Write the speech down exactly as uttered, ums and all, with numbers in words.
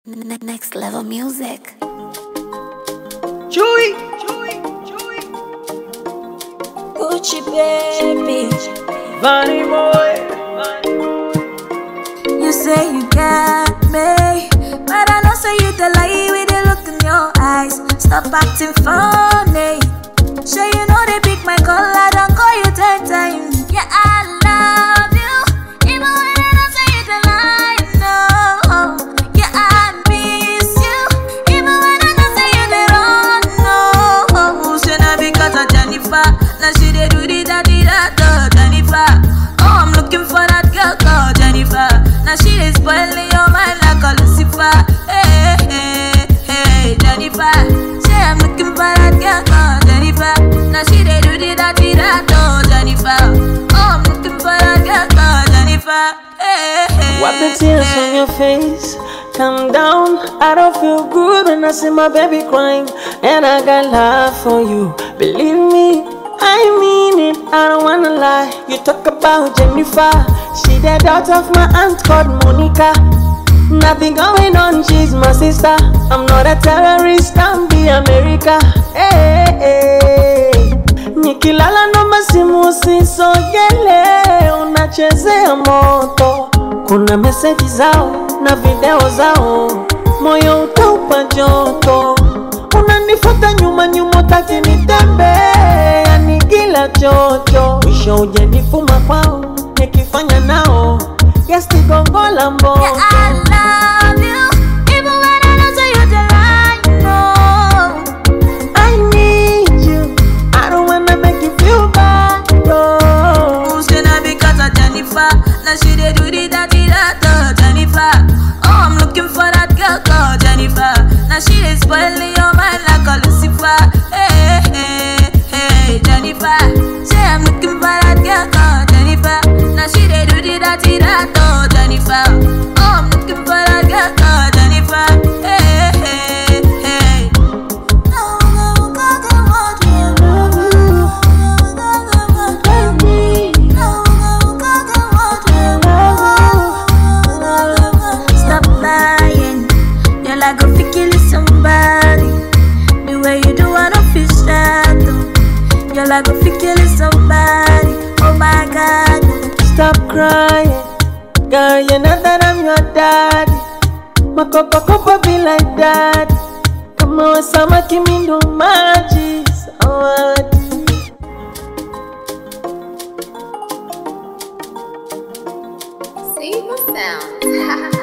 Ne- Next level music. Chewy, Chewy, Chewy. Gucci baby, Vanny boy. you say you got me, but I know say you the lie with the look in your eyes. Stop acting funny. Sure you know they pick my call, I don't call you ten times. Yeah, I love you, even when I don't say you the lie. No, yeah, I miss you, even when I don't say you the wrong. No, say not because of Jennifer, now she they do the da di da da Jennifer. Oh, I'm looking for that girl called Jennifer. Now she is spoiling your mind like a Lucifer. Hey, hey, hey, Jennifer. Say I'm looking for that girl called Jennifer. Now she they do the da di da da Jennifer. Oh, I'm looking for that girl called Jennifer. Hey, hey, Wipe the tears from your face. Calm down. I don't feel good when I see my baby crying, and I got love for you. Believe me, I mean it. I don't wanna lie. You talk about Jennifer. She the daughter of my aunt called Monica. Nothing going on, she's my sister. I'm not a terrorist, I'm the America. Hey, hey. Nikilala no masimu sisogele, unachezea moto. Kuna meseji zao na video zao, moyo utaupa joto. Unanifuata nyuma nyuma taki nitembe, yani kila chocho. Mwisho uje nifuma kwao, nikifanya nao yes tigongola mbo. yeah, I love you, even when I don't say you the right. No, I need you, I don't wanna make you feel bad, no. who's gonna because of Jennifer? Now she they do the da di da da Jennifer. Oh, I'm looking for that girl called Jennifer. Now she is spoiling your mind like a Lucifer. Hey, hey, hey, Jennifer. Say I'm looking for that girl called Jennifer. Now she they do the da di da da Jennifer. Oh, I'm looking for that girl called Jennifer. Hey, hey, hey. Stop lying. You're like a kill somebody. The way you do, I don't feel sad. You're like a kill somebody. Oh my God. Stop crying, girl, you know that I'm your daddy. Makopa kopa be like that. Come on, sama kimi ndo maji sawadi. See the sound.